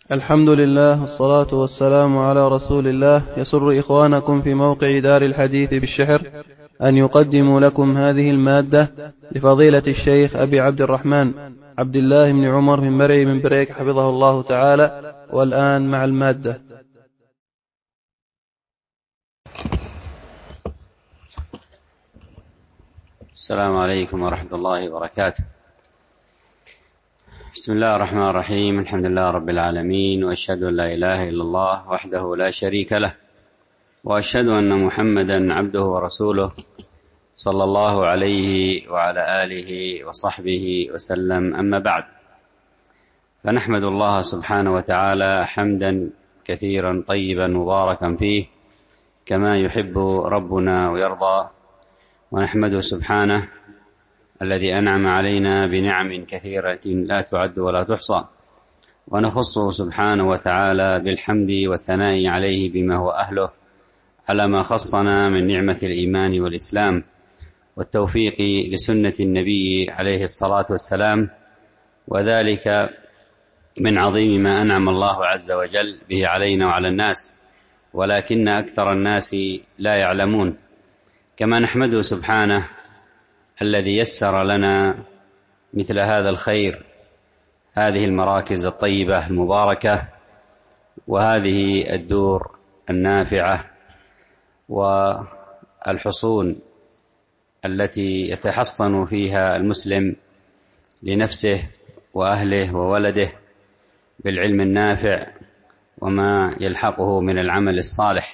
الحمد لله والصلاة والسلام على رسول الله. يسر إخوانكم في موقع دار الحديث بالشحر أن يقدموا لكم هذه المادة لفضيلة الشيخ أبي عبد الرحمن عبد الله بن عمر بن مرعي من بريك حفظه الله تعالى. والآن مع المادة. السلام عليكم ورحمة الله وبركاته. بسم الله الرحمن الرحيم. الحمد لله رب العالمين، وأشهد أن لا إله إلا الله وحده لا شريك له، وأشهد أن محمدا عبده ورسوله صلى الله عليه وعلى آله وصحبه وسلم. أما بعد، فنحمد الله سبحانه وتعالى حمدا كثيرا طيبا مباركا فيه كما يحب ربنا ويرضى، ونحمده سبحانه الذي أنعم علينا بنعم كثيرة لا تعد ولا تحصى، ونخصه سبحانه وتعالى بالحمد والثناء عليه بما هو أهله على ما خصنا من نعمة الإيمان والإسلام والتوفيق لسنة النبي عليه الصلاة والسلام، وذلك من عظيم ما أنعم الله عز وجل به علينا وعلى الناس، ولكن أكثر الناس لا يعلمون. كما نحمده سبحانه الذي يسر لنا مثل هذا الخير، هذه المراكز الطيبة المباركة، وهذه الدور النافعة، والحصون التي يتحصن فيها المسلم لنفسه وأهله وولده بالعلم النافع وما يلحقه من العمل الصالح.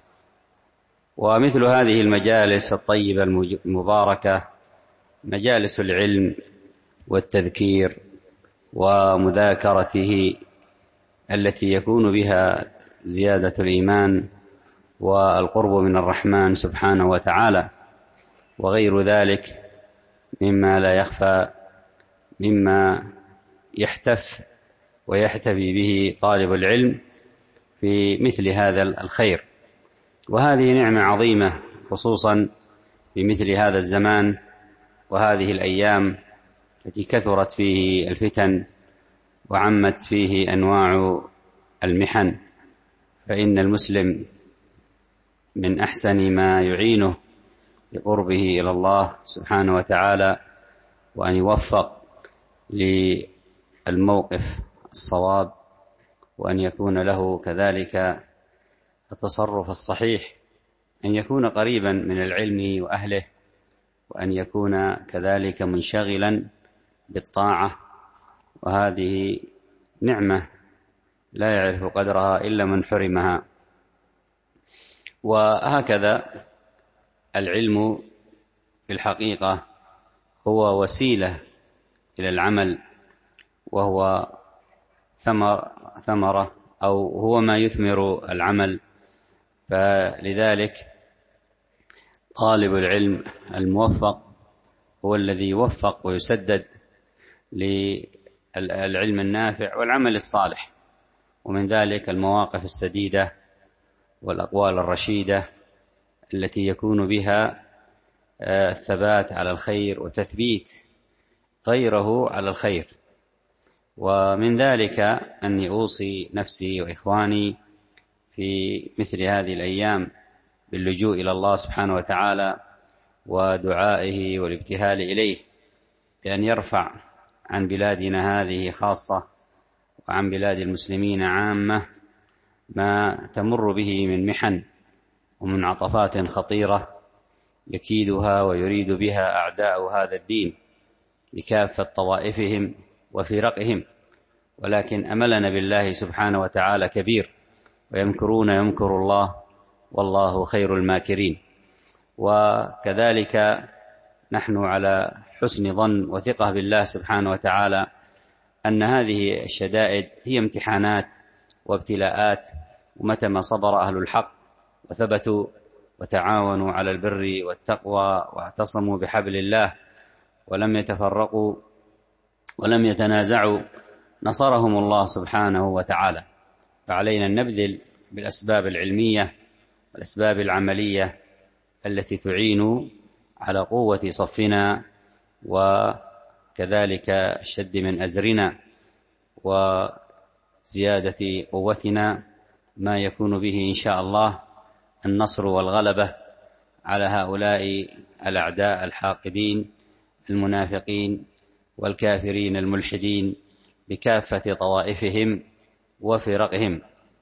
ومثل هذه المجالس الطيبة المباركة مجالس العلم والتذكير ومذاكرته التي يكون بها زيادة الإيمان والقرب من الرحمن سبحانه وتعالى، وغير ذلك مما لا يخفى، مما يحتف ويحتفي به طالب العلم في مثل هذا الخير. وهذه نعمة عظيمة، خصوصا في مثل هذا الزمان وهذه الأيام التي كثرت فيه الفتن وعمت فيه أنواع المحن، فإن المسلم من أحسن ما يعينه بقربه إلى الله سبحانه وتعالى وأن يوفق للموقف الصواب، وأن يكون له كذلك التصرف الصحيح، أن يكون قريبا من العلم وأهله، وأن يكون كذلك منشغلا بالطاعة. وهذه نعمة لا يعرف قدرها إلا من حرمها. وهكذا العلم في الحقيقة هو وسيلة إلى العمل، وهو ثمرة أو هو ما يثمر العمل. فلذلك طالب العلم الموفق هو الذي يوفق ويسدد للعلم النافع والعمل الصالح، ومن ذلك المواقف السديدة والأقوال الرشيدة التي يكون بها الثبات على الخير وتثبيت غيره على الخير. ومن ذلك أني أوصي نفسي وإخواني في مثل هذه الأيام باللجوء إلى الله سبحانه وتعالى ودعائه والابتهال إليه، بأن يرفع عن بلادنا هذه خاصة وعن بلاد المسلمين عامة ما تمر به من محن ومنعطفات خطيرة يكيدها ويريد بها أعداء هذا الدين بكافة طوائفهم وفرقهم، ولكن أملنا بالله سبحانه وتعالى كبير، ويمكرون يمكر الله والله خير الماكرين. وكذلك نحن على حسن ظن وثقة بالله سبحانه وتعالى أن هذه الشدائد هي امتحانات وابتلاءات، ومتى ما صبر أهل الحق وثبتوا وتعاونوا على البر والتقوى واعتصموا بحبل الله ولم يتفرقوا ولم يتنازعوا نصرهم الله سبحانه وتعالى. فعلينا أن نبذل بالأسباب العلمية والأسباب العملية التي تعين على قوة صفنا وكذلك الشد من أزرنا زيادة قوتنا ما يكون به إن شاء الله النصر والغلبة على هؤلاء الأعداء الحاقدين المنافقين والكافرين الملحدين بكافة طوائفهم وفرقهم،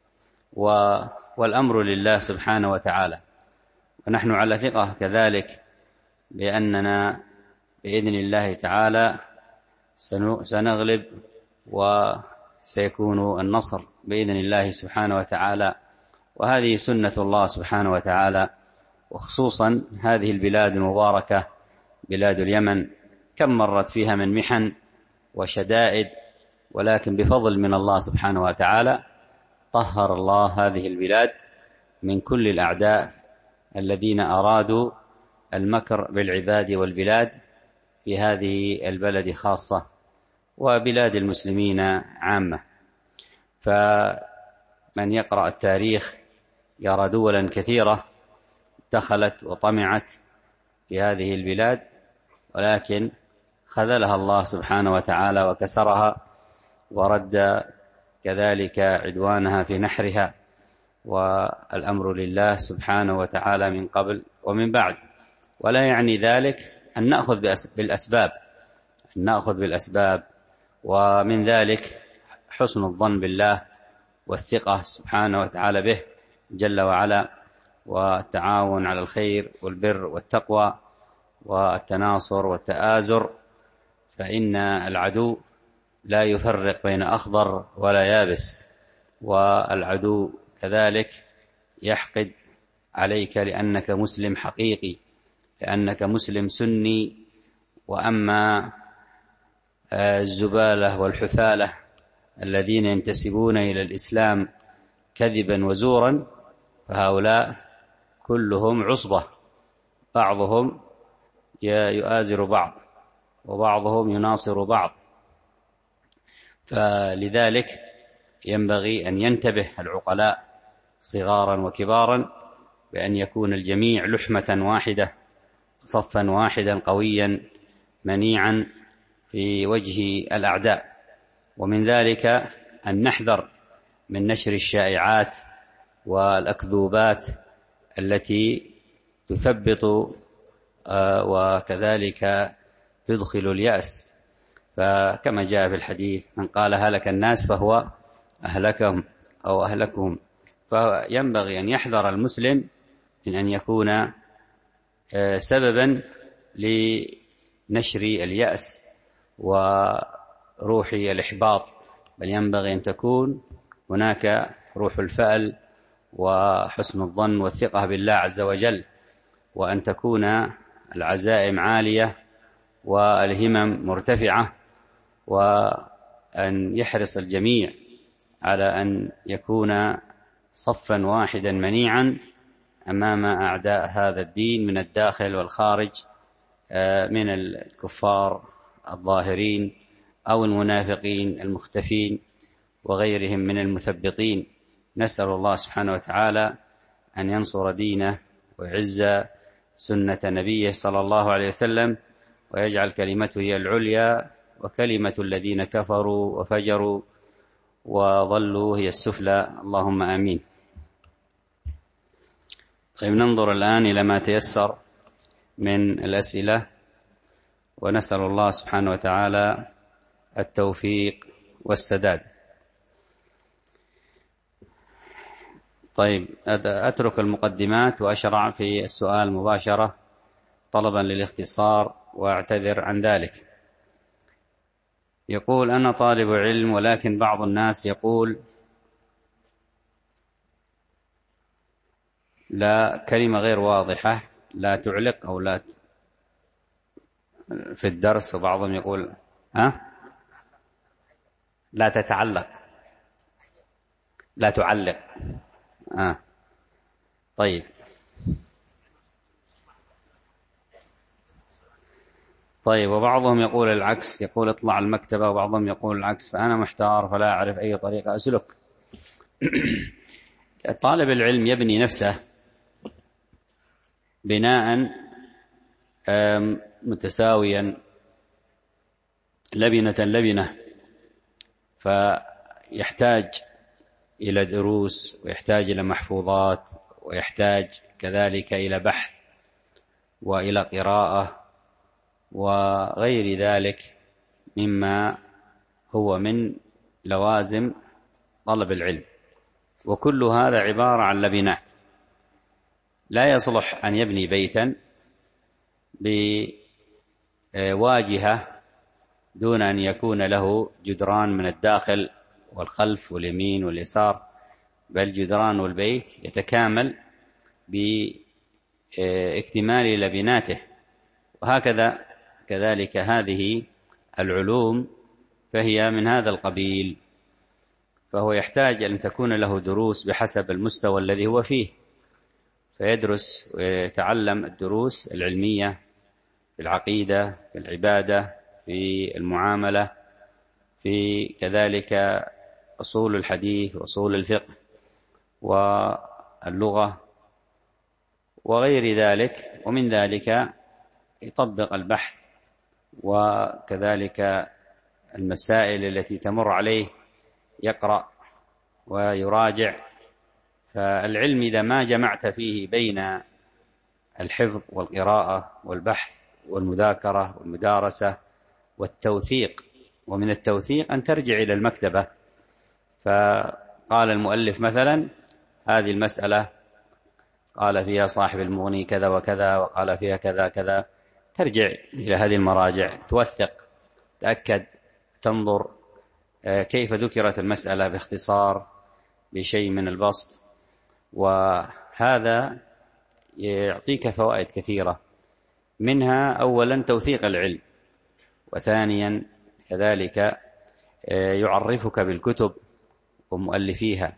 والأمر لله سبحانه وتعالى. ونحن على ثقة كذلك بأننا بإذن الله تعالى سنغلب وسيكون النصر بإذن الله سبحانه وتعالى. وهذه سنة الله سبحانه وتعالى، وخصوصا هذه البلاد المباركة بلاد اليمن كم مرت فيها من محن وشدائد، ولكن بفضل من الله سبحانه وتعالى طهر الله هذه البلاد من كل الأعداء الذين أرادوا المكر بالعباد والبلاد في هذه البلد خاصة وبلاد المسلمين عامة. فمن يقرأ التاريخ يرى دولا كثيرة دخلت وطمعت في هذه البلاد، ولكن خذلها الله سبحانه وتعالى وكسرها ورد كذلك عدوانها في نحرها، والأمر لله سبحانه وتعالى من قبل ومن بعد. ولا يعني ذلك أن نأخذ بالأسباب، ومن ذلك حسن الظن بالله والثقة سبحانه وتعالى به جل وعلا، والتعاون على الخير والبر والتقوى والتناصر والتآزر، فإن العدو لا يفرق بين أخضر ولا يابس، والعدو كذلك يحقد عليك لأنك مسلم حقيقي، لأنك مسلم سني. وأما الزبالة والحثالة الذين ينتسبون إلى الإسلام كذبا وزورا فهؤلاء كلهم عصبة، بعضهم يؤازر بعض وبعضهم يناصر بعض. فلذلك ينبغي أن ينتبه العقلاء صغارا وكبارا بأن يكون الجميع لحمة واحدة صفا واحدا قويا منيعا في وجه الأعداء. ومن ذلك أن نحذر من نشر الشائعات والأكذوبات التي تثبط وكذلك تدخل اليأس. فكما جاء في الحديث من قال هلك الناس فهو أهلكهم أو أهلكهم. فينبغي أن يحذر المسلم من أن يكون سببا لنشر اليأس وروح الإحباط، بل ينبغي أن تكون هناك روح الفأل وحسن الظن والثقة بالله عز وجل، وأن تكون العزائم عالية والهمم مرتفعة، وأن يحرص الجميع على أن يكون صفا واحدا منيعا أمام أعداء هذا الدين من الداخل والخارج، من الكفار الظاهرين أو المنافقين المختفين وغيرهم من المثبطين. نسأل الله سبحانه وتعالى أن ينصر دينه ويعز سنة نبيه صلى الله عليه وسلم، ويجعل كلمته هي العليا وكلمة الذين كفروا وفجروا وضلوا هي السفلى، اللهم آمين. طيب، ننظر الآن إلى ما تيسر من الأسئلة، ونسأل الله سبحانه وتعالى التوفيق والسداد. طيب، أترك المقدمات وأشرع في السؤال مباشرة طلبا للاختصار وأعتذر عن ذلك. يقول: أنا طالب علم، ولكن بعض الناس يقول لا، كلمة غير واضحة، لا تعلق أو لا في الدرس، وبعضهم يقول لا تتعلق، لا تعلق. طيب، وبعضهم يقول العكس، يقول اطلع المكتبة، وبعضهم يقول العكس، فأنا محتار فلا أعرف أي طريقة أسلك. طالب العلم يبني نفسه بناء متساويا لبنة لبنة، يحتاج إلى دروس، ويحتاج إلى محفوظات، ويحتاج كذلك إلى بحث وإلى قراءة وغير ذلك مما هو من لوازم طلب العلم. وكل هذا عبارة عن لبنات. لا يصلح أن يبني بيتا بواجهة دون أن يكون له جدران من الداخل والخلف واليمين واليسار، بل جدران البيت يتكامل باكتمال لبناته. وهكذا كذلك هذه العلوم فهي من هذا القبيل، فهو يحتاج أن تكون له دروس بحسب المستوى الذي هو فيه، فيدرس ويتعلم الدروس العلمية في العقيدة، في العبادة، في المعاملة، في كذلك أصول الحديث وأصول الفقه واللغة وغير ذلك. ومن ذلك يطبق البحث وكذلك المسائل التي تمر عليه يقرأ ويراجع. فالعلم إذا ما جمعت فيه بين الحفظ والقراءة والبحث والمذاكرة والمدارسة والتوثيق، ومن التوثيق أن ترجع إلى المكتبة، فقال المؤلف مثلا هذه المسألة قال فيها صاحب المغني كذا وكذا، وقال فيها كذا كذا، ترجع إلى هذه المراجع، توثق، تأكد، تنظر كيف ذكرت المسألة باختصار بشيء من البسط. وهذا يعطيك فوائد كثيرة، منها أولا توثيق العلم، وثانيا كذلك يعرفك بالكتب ومؤلفيها،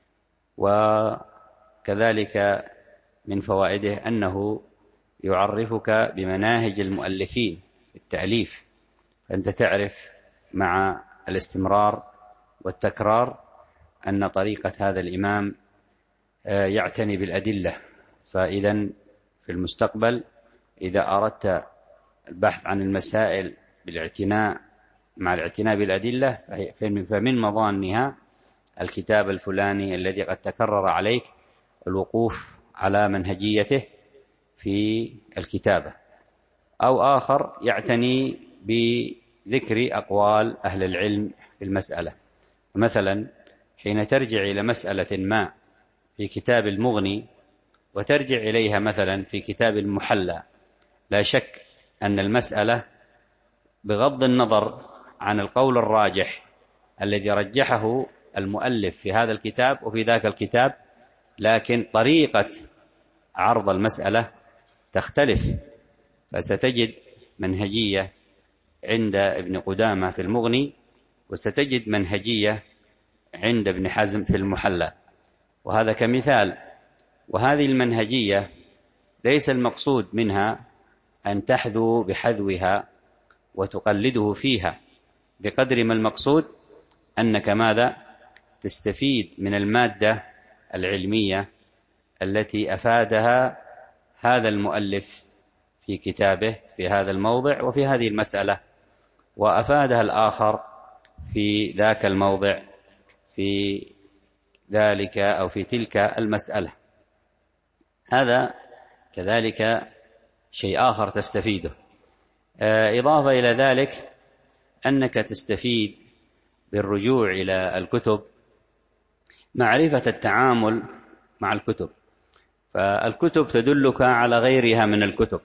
وكذلك من فوائده أنه يعرفك بمناهج المؤلفين في التأليف، فأنت تعرف مع الاستمرار والتكرار أن طريقة هذا الإمام يعتني بالأدلة. فإذا في المستقبل إذا أردت البحث عن المسائل بالاعتناء مع الاعتناء بالأدلة، فمن مظانها الكتاب الفلاني الذي قد تكرر عليك الوقوف على منهجيته في الكتابة. أو آخر يعتني بذكر أقوال أهل العلم في المسألة، مثلا حين ترجع إلى مسألة ما في كتاب المغني وترجع إليها مثلا في كتاب المحلى، لا شك أن المسألة بغض النظر عن القول الراجح الذي رجحه المؤلف في هذا الكتاب وفي ذاك الكتاب، لكن طريقة عرض المسألة تختلف. فستجد منهجية عند ابن قدامة في المغني، وستجد منهجية عند ابن حزم في المحلى، وهذا كمثال. وهذه المنهجية ليس المقصود منها أن تحذو بحذوها وتقلده فيها، بقدر ما المقصود أنك ماذا تستفيد من المادة العلمية التي أفادها هذا المؤلف في كتابه في هذا الموضع وفي هذه المسألة، وأفادها الآخر في ذاك الموضع في ذلك أو في تلك المسألة. هذا كذلك شيء آخر تستفيده. إضافة إلى ذلك أنك تستفيد بالرجوع إلى الكتب معرفة التعامل مع الكتب، فالكتب تدلك على غيرها من الكتب،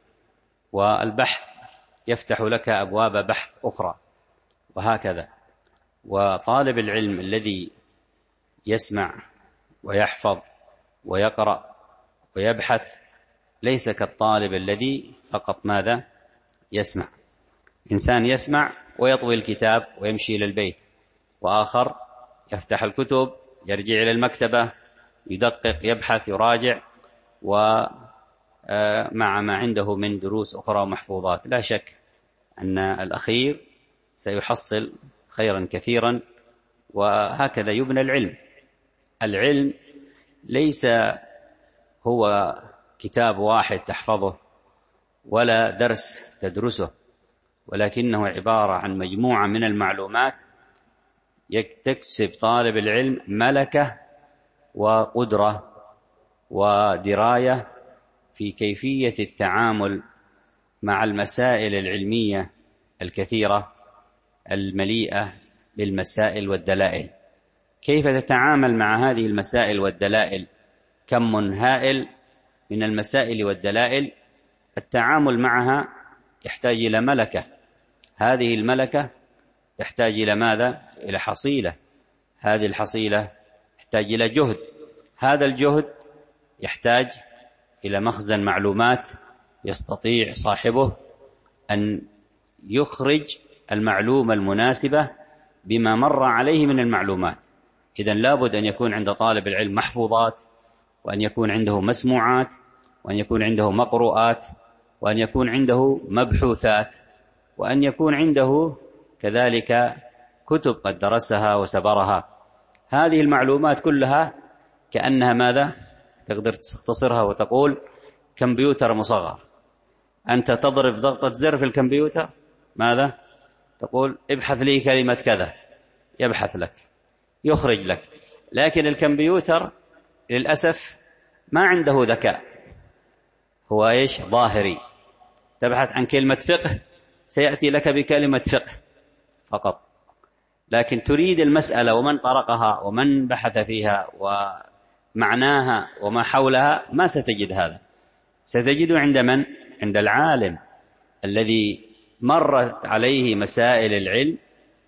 والبحث يفتح لك أبواب بحث أخرى، وهكذا. وطالب العلم الذي يسمع ويحفظ ويقرأ ويبحث ليس كالطالب الذي فقط ماذا يسمع. إنسان يسمع ويطوي الكتاب ويمشي إلى البيت، وآخر يفتح الكتب يرجع إلى المكتبة يدقق يبحث يراجع، ومع ما عنده من دروس أخرى ومحفوظات. لا شك أن الأخير سيحصل خيرا كثيرا. وهكذا يبنى العلم. العلم ليس هو كتاب واحد تحفظه ولا درس تدرسه، ولكنه عبارة عن مجموعة من المعلومات تكسب طالب العلم ملكة وقدرة ودراية في كيفية التعامل مع المسائل العلمية الكثيرة المليئة بالمسائل والدلائل. كيف تتعامل مع هذه المسائل والدلائل؟ كم هائل من المسائل والدلائل، التعامل معها يحتاج إلى ملكة. هذه الملكة تحتاج إلى ماذا؟ إلى حصيلة. هذه الحصيلة تحتاج إلى جهد. هذا الجهد يحتاج إلى مخزن معلومات يستطيع صاحبه أن يخرج المعلومة المناسبة بما مر عليه من المعلومات. إذن لابد أن يكون عند طالب العلم محفوظات، وأن يكون عنده مسموعات، وأن يكون عنده مقروءات، وأن يكون عنده مبحوثات، وأن يكون عنده كذلك كتب قد درسها وسبرها. هذه المعلومات كلها كأنها ماذا؟ تقدر تختصرها وتقول كمبيوتر مصغر. أنت تضرب ضغطة زر في الكمبيوتر، ماذا؟ تقول ابحث لي كلمة كذا، يبحث لك، يخرج لك. لكن الكمبيوتر للأسف ما عنده ذكاء، هو إيش؟ ظاهري. تبحث عن كلمة فقه سيأتي لك بكلمة فقه فقط، لكن تريد المسألة ومن طرقها ومن بحث فيها ومعناها وما حولها ما ستجد هذا. ستجده عند من؟ عند العالم الذي مرت عليه مسائل العلم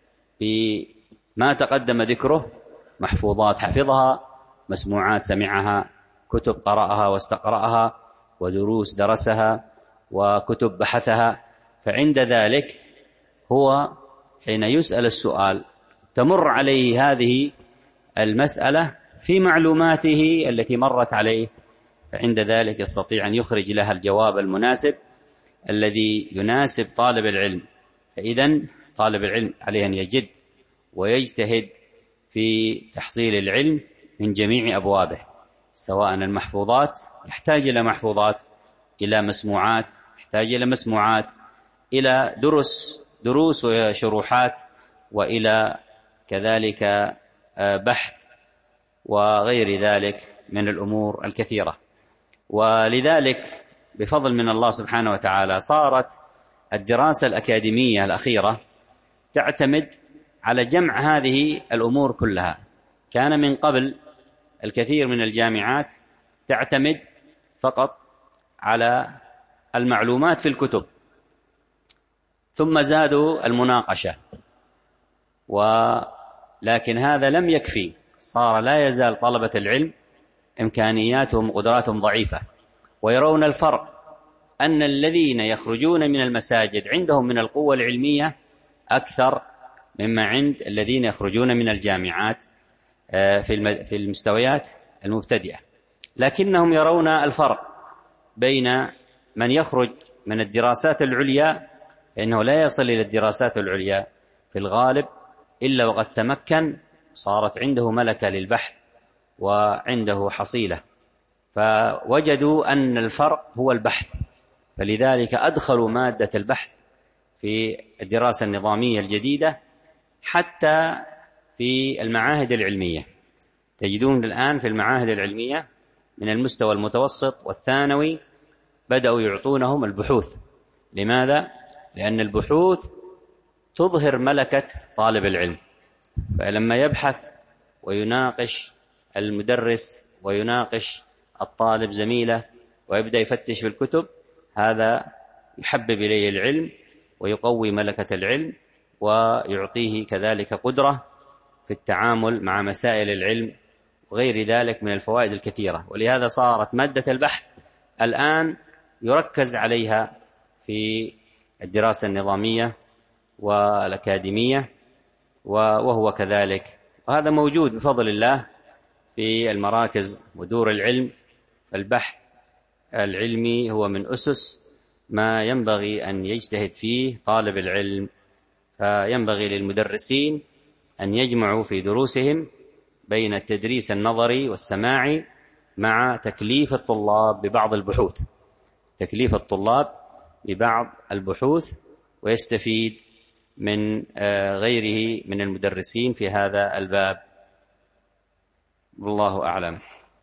بما تقدم ذكره، محفوظات حفظها، مسموعات سمعها، كتب قرأها واستقرأها، ودروس درسها، وكتب بحثها. فعند ذلك هو حين يسأل السؤال تمر عليه هذه المسألة في معلوماته التي مرت عليه، فعند ذلك يستطيع أن يخرج لها الجواب المناسب الذي يناسب طالب العلم. فإذن طالب العلم عليه أن يجد ويجتهد في تحصيل العلم من جميع أبوابه، سواء المحفوظات، يحتاج إلى محفوظات، إلى مسموعات، يحتاج إلى مسموعات، إلى دروس وشروحات، وإلى كذلك بحث وغير ذلك من الأمور الكثيرة. ولذلك بفضل من الله سبحانه وتعالى صارت الدراسة الأكاديمية الأخيرة تعتمد على جمع هذه الأمور كلها. كان من قبل الكثير من الجامعات تعتمد فقط على المعلومات في الكتب، ثم زادوا المناقشة، ولكن هذا لم يكفي. صار لا يزال طلبة العلم إمكانياتهم وقدراتهم ضعيفة، ويرون الفرق أن الذين يخرجون من المساجد عندهم من القوة العلمية أكثر مما عند الذين يخرجون من الجامعات في المستويات المبتدئة. لكنهم يرون الفرق بين من يخرج من الدراسات العليا، فإنه لا يصل إلى الدراسات العليا في الغالب إلا وقد تمكن، صارت عنده ملكة للبحث وعنده حصيلة، فوجدوا أن الفرق هو البحث، فلذلك أدخلوا مادة البحث في الدراسة النظامية الجديدة حتى في المعاهد العلمية. تجدون الآن في المعاهد العلمية من المستوى المتوسط والثانوي بدأوا يعطونهم البحوث. لماذا؟ لأن البحوث تظهر ملكة طالب العلم، فلما يبحث ويناقش المدرس ويناقش الطالب زميله ويبدأ يفتش في الكتب، هذا يحبب إليه العلم ويقوي ملكة العلم ويعطيه كذلك قدرة في التعامل مع مسائل العلم وغير ذلك من الفوائد الكثيرة. ولهذا صارت مادة البحث الآن يركز عليها في الدراسة النظامية والأكاديمية، وهو كذلك، وهذا موجود بفضل الله في المراكز ودور العلم. فالبحث العلمي هو من أسس ما ينبغي أن يجتهد فيه طالب العلم، فينبغي للمدرسين أن يجمعوا في دروسهم بين التدريس النظري والسماعي مع تكليف الطلاب ببعض البحوث، تكليف الطلاب ببعض البحوث، ويستفيد من غيره من المدرسين في هذا الباب، والله أعلم.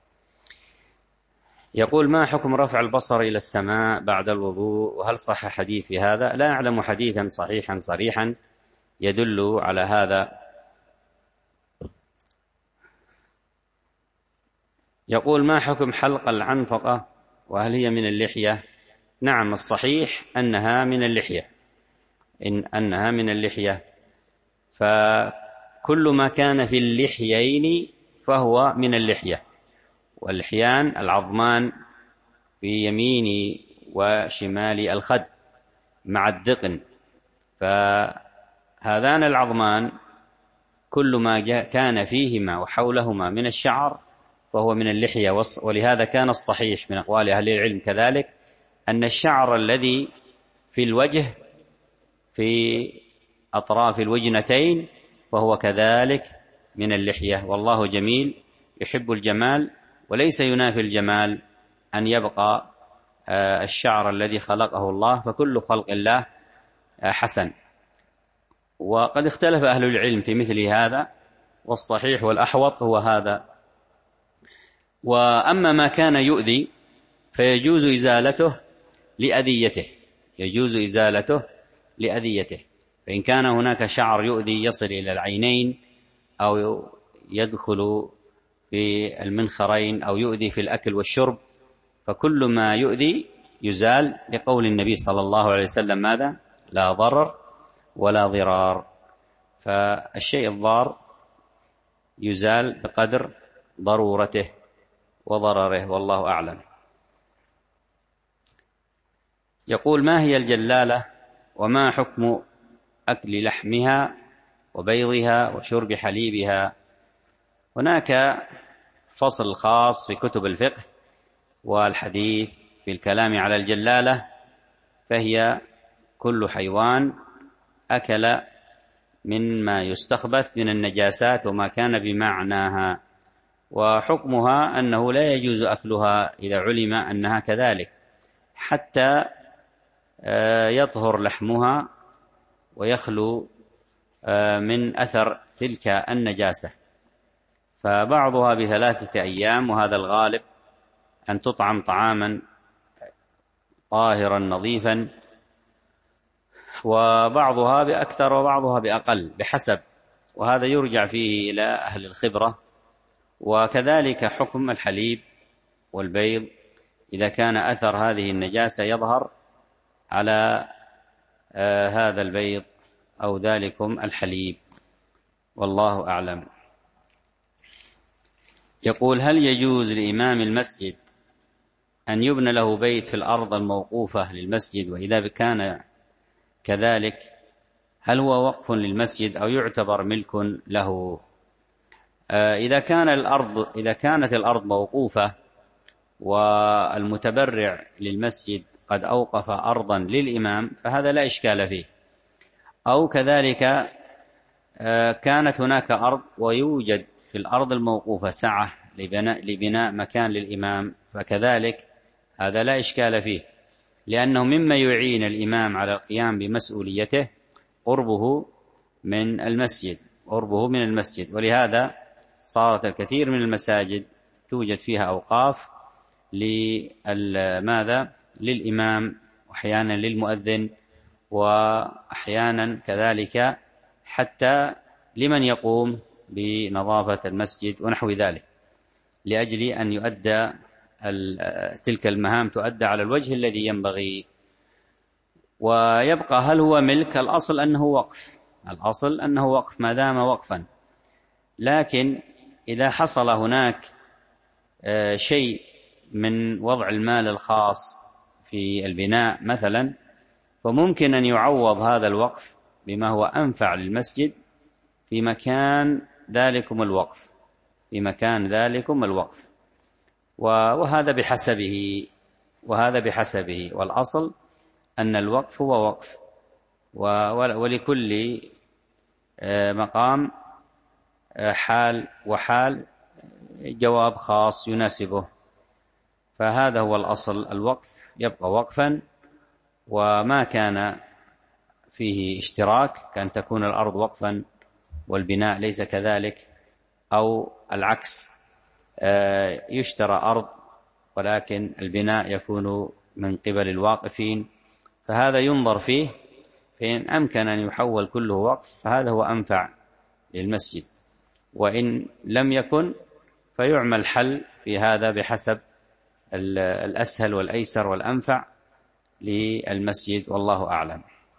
يقول: ما حكم رفع البصر إلى السماء بعد الوضوء، وهل صح حديث في هذا؟ لا أعلم حديثا صحيحا صريحا يدل على هذا. يقول: ما حكم حلق العنفقة، وهل هي من اللحية؟ نعم، الصحيح أنها من اللحية، أنها من اللحية، فكل ما كان في اللحيين فهو من اللحية، واللحيان العظمان في يمين وشمال الخد مع الذقن، فهذان العظمان كل ما كان فيهما وحولهما من الشعر فهو من اللحية. ولهذا كان الصحيح من أقوال أهل العلم كذلك أن الشعر الذي في الوجه في أطراف الوجنتين فهو كذلك من اللحية، والله جميل يحب الجمال، وليس ينافي الجمال أن يبقى الشعر الذي خلقه الله، فكل خلق الله حسن. وقد اختلف أهل العلم في مثل هذا، والصحيح والأحوط هو هذا. وأما ما كان يؤذي فيجوز إزالته لأذيته، يجوز إزالته لأذيته، فإن كان هناك شعر يؤذي يصل إلى العينين أو يدخل في المنخرين أو يؤذي في الأكل والشرب، فكل ما يؤذي يزال، لقول النبي صلى الله عليه وسلم: ماذا؟ لا ضرر ولا ضرار. فالشيء الضار يزال بقدر ضرورته وضرره، والله أعلم. يقول: ما هي الجلالة، وما حكم أكل لحمها وبيضها وشرب حليبها؟ هناك فصل خاص في كتب الفقه والحديث في الكلام على الجلالة، فهي كل حيوان أكل مما يستخبث من النجاسات وما كان بمعناها، وحكمها أنه لا يجوز أكلها إذا علم أنها كذلك حتى يطهر لحمها ويخلو من أثر تلك النجاسة، فبعضها ب3 أيام، وهذا الغالب أن تطعم طعاما طاهرا نظيفا، وبعضها بأكثر وبعضها بأقل بحسب، وهذا يرجع فيه إلى أهل الخبرة. وكذلك حكم الحليب والبيض إذا كان أثر هذه النجاسة يظهر على هذا البيض أو ذلكم الحليب، والله أعلم. يقول: هل يجوز لإمام المسجد أن يبنى له بيت في الأرض الموقوفة للمسجد؟ وإذا كان كذلك هل هو وقف للمسجد أو يعتبر ملك له؟ إذا كانت الأرض موقوفة والمتبرع للمسجد قد أوقف أرضا للإمام فهذا لا إشكال فيه، أو كذلك كانت هناك أرض ويوجد في الأرض الموقوفة سعة لبناء مكان للإمام، فكذلك هذا لا إشكال فيه، لأنه مما يعين الإمام على القيام بمسؤوليته قربه من المسجد. ولهذا صارت الكثير من المساجد توجد فيها أوقاف للإمام، وأحيانا للمؤذن، وأحيانا كذلك حتى لمن يقوم بنظافة المسجد ونحو ذلك، لأجل أن يؤدى تلك المهام تؤدى على الوجه الذي ينبغي. ويبقى هل هو ملك؟ الأصل أنه وقف ما دام وقفا، لكن إذا حصل هناك شيء من وضع المال الخاص في البناء مثلا، فممكن أن يعوض هذا الوقف بما هو أنفع للمسجد في مكان ذلكم الوقف، وهذا بحسبه، والأصل أن الوقف هو وقف، ولكل مقام حال وحال جواب خاص يناسبه، فهذا هو الأصل. الوقف يبقى وقفا، وما كان فيه اشتراك، كأن تكون الأرض وقفا والبناء ليس كذلك، أو العكس، يشترى أرض ولكن البناء يكون من قبل الواقفين، فهذا ينظر فيه، فإن أمكن أن يحول كله وقف فهذا هو أنفع للمسجد، وإن لم يكن فيعمل حل في هذا بحسب الأسهل والأيسر والأنفع للمسجد، والله أعلم.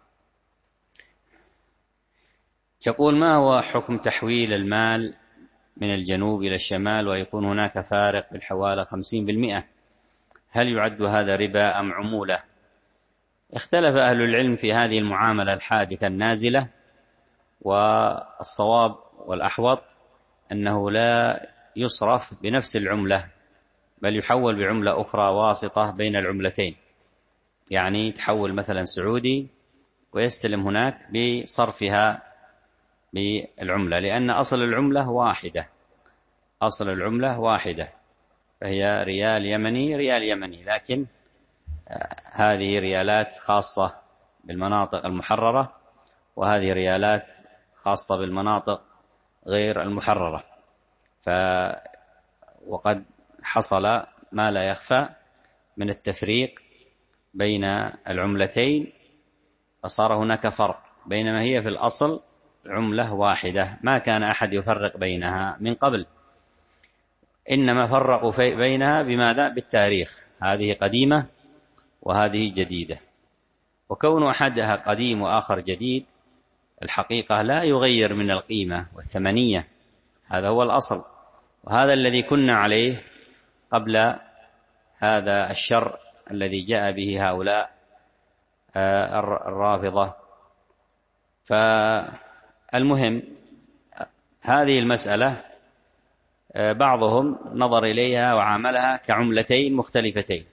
يقول: ما هو حكم تحويل المال من الجنوب إلى الشمال ويكون هناك فارق بالحوالة 50%؟ هل يعد هذا ربا أم عمولة؟ اختلف أهل العلم في هذه المعاملة الحادثة النازلة، والصواب والأحوط أنه لا يصرف بنفس العملة، بل يحول بعملة أخرى واسطة بين العملتين، يعني تحول مثلا سعودي ويستلم هناك بصرفها بالعملة، لأن أصل العملة واحدة، أصل العملة واحدة، فهي ريال يمني ريال يمني، لكن هذه ريالات خاصة بالمناطق المحررة، وهذه ريالات خاصة بالمناطق غير المحررة، وقد حصل ما لا يخفى من التفريق بين العملتين، فصار هناك فرق، بينما هي في الأصل عملة واحدة، ما كان أحد يفرق بينها من قبل، إنما فرقوا بينها بماذا؟ بالتاريخ، هذه قديمة وهذه جديدة، وكون أحدها قديم وآخر جديد الحقيقة لا يغير من القيمة والثمنية، هذا هو الأصل، وهذا الذي كنا عليه قبل هذا الشر الذي جاء به هؤلاء الرافضة. فالمهم هذه المسألة بعضهم نظر إليها وعاملها كعملتين مختلفتين،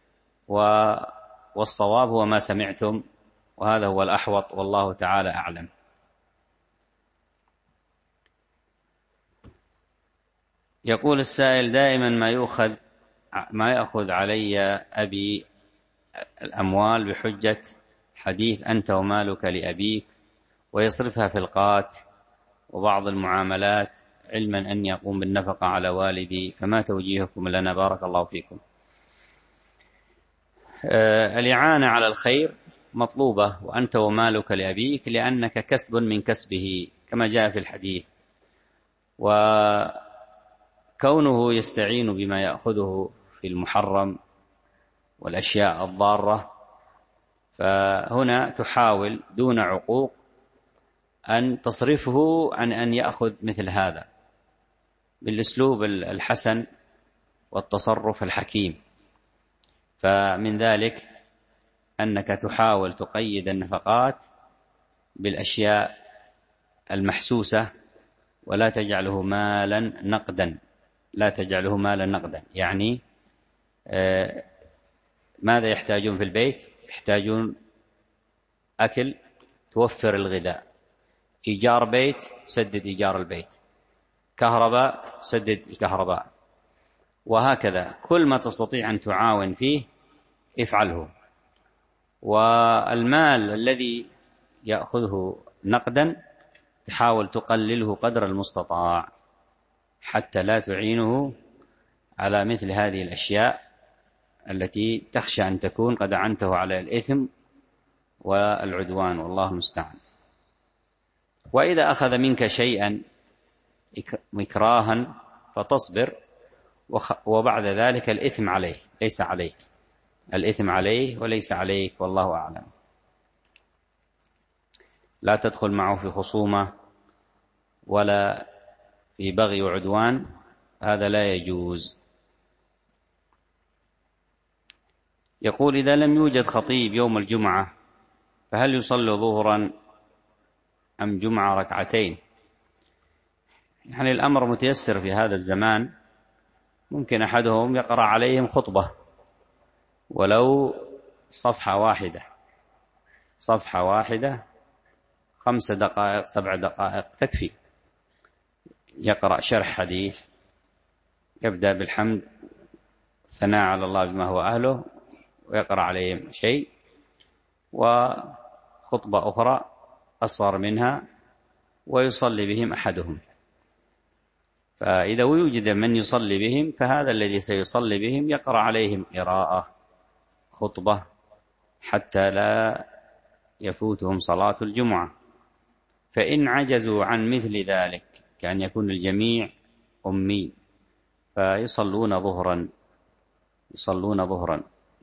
والصواب هو ما سمعتم، وهذا هو الأحوط، والله تعالى أعلم. يقول السائل: دائما ما يأخذ علي أبي الأموال بحجة حديث أنت ومالك لأبيك، ويصرفها في القات وبعض المعاملات، علما أني أقوم بالنفقة على والدي، فما توجيهكم لنا بارك الله فيكم؟ الإعانة على الخير مطلوبة، وأنت ومالك لأبيك، لأنك كسب من كسبه كما جاء في الحديث، وكونه يستعين بما يأخذه في المحرم والأشياء الضارة، فهنا تحاول دون عقوق أن تصرفه عن أن يأخذ مثل هذا بالأسلوب الحسن والتصرف الحكيم. فمن ذلك أنك تحاول تقيد النفقات بالأشياء المحسوسة، ولا تجعله مالا نقدا، لا تجعله مالا نقدا، يعني ماذا يحتاجون في البيت؟ يحتاجون أكل، توفر الغذاء، إيجار بيت، سدد إيجار البيت، كهرباء، سدد الكهرباء، وهكذا كل ما تستطيع أن تعاون فيه افعله. والمال الذي يأخذه نقدا تحاول تقلله قدر المستطاع حتى لا تعينه على مثل هذه الأشياء التي تخشى أن تكون قد أعنته على الإثم والعدوان، والله المستعان. وإذا أخذ منك شيئا إكراها فتصبر، وبعد ذلك الإثم عليه ليس عليك، الإثم عليه وليس عليك، والله أعلم. لا تدخل معه في خصومة ولا في بغي وعدوان، هذا لا يجوز. يقول: إذا لم يوجد خطيب يوم الجمعة فهل يصلي ظهرا أم جمعة ركعتين؟ يعني الأمر متيسر في هذا الزمان، ممكن أحدهم يقرأ عليهم خطبة ولو صفحة واحدة 5 دقائق 7 دقائق تكفي، يقرأ شرح حديث، يبدأ بالحمد، الثناء على الله بما هو أهله، ويقرأ عليهم شيء، خطبة أخرى أصغر منها ويصلي بهم أحدهم. فإذا وجد من يصلي بهم فهذا الذي سيصلي بهم يقرأ عليهم قراءة خطبة حتى لا يفوتهم صلاة الجمعة. فإن عجزوا عن مثل ذلك كأن يكون الجميع أمي فيصلون ظهرا.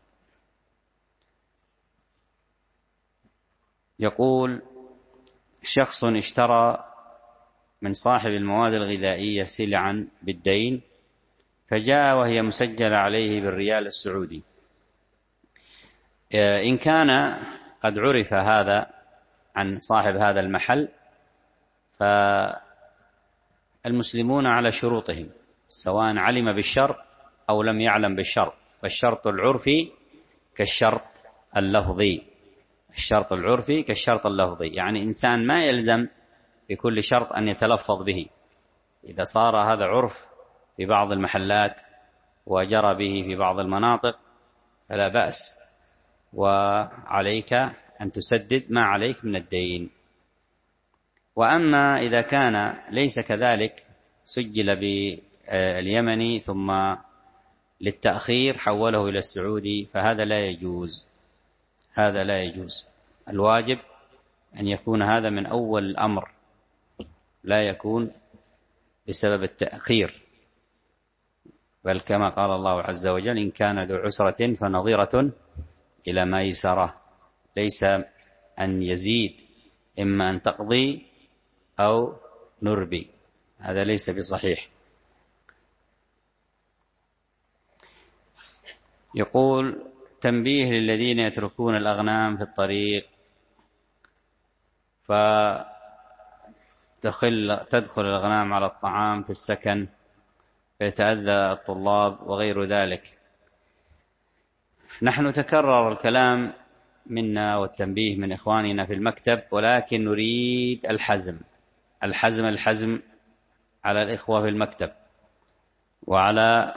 يقول: شخص اشترى من صاحب المواد الغذائية سلعا بالدين فجاء وهي مسجلة عليه بالريال السعودي. إن كان قد عرف هذا عن صاحب هذا المحل فالمسلمون على شروطهم سواء علم بالشرط أو لم يعلم بالشرط، فالشرط العرفي كالشرط اللفظي. يعني إنسان ما يلزم بكل شرط أن يتلفظ به. إذا صار هذا عرف في بعض المحلات وجرى به في بعض المناطق فلا بأس، وعليك أن تسدد ما عليك من الدين. وأما إذا كان ليس كذلك، سجل باليمني ثم للتأخير حوله إلى السعودي، فهذا لا يجوز. الواجب أن يكون هذا من أول الأمر، لا يكون بسبب التأخير، بل كما قال الله عز وجل: إن كان ذو عسرة فنظيرة إلى ميسرة. ليس أن يزيد، إما أن تقضي أو نربي، هذا ليس بصحيح. يقول: تنبيه للذين يتركون الأغنام في الطريق فتدخل الأغنام على الطعام في السكن فيتأذى الطلاب وغير ذلك. نحن تكرر الكلام منا والتنبيه من إخواننا في المكتب، ولكن نريد الحزم على الإخوة في المكتب وعلى